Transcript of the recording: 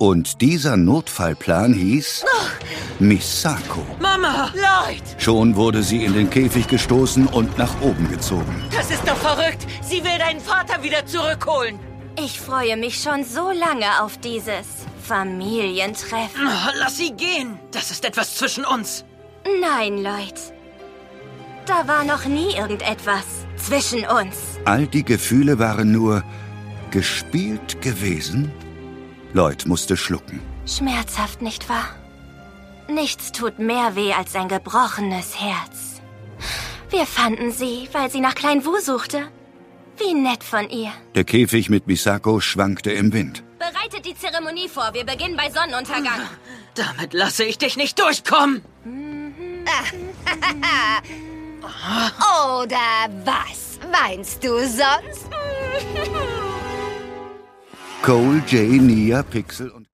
Und dieser Notfallplan hieß Misako. Mama! Lloyd! Schon wurde sie in den Käfig gestoßen und nach oben gezogen. Das ist doch verrückt! Sie will deinen Vater wieder zurückholen! Ich freue mich schon so lange auf dieses Familientreffen. Oh, lass sie gehen! Das ist etwas zwischen uns! Nein, Lloyd. Da war noch nie irgendetwas zwischen uns. All die Gefühle waren nur gespielt gewesen. Lloyd musste schlucken. Schmerzhaft, nicht wahr? Nichts tut mehr weh als ein gebrochenes Herz. Wir fanden sie, weil sie nach Klein Wu suchte. Wie nett von ihr. Der Käfig mit Misako schwankte im Wind. Bereitet die Zeremonie vor. Wir beginnen bei Sonnenuntergang. Damit lasse ich dich nicht durchkommen! Oder was? Weinst du sonst? Cole, Jay, Nia, Pixel und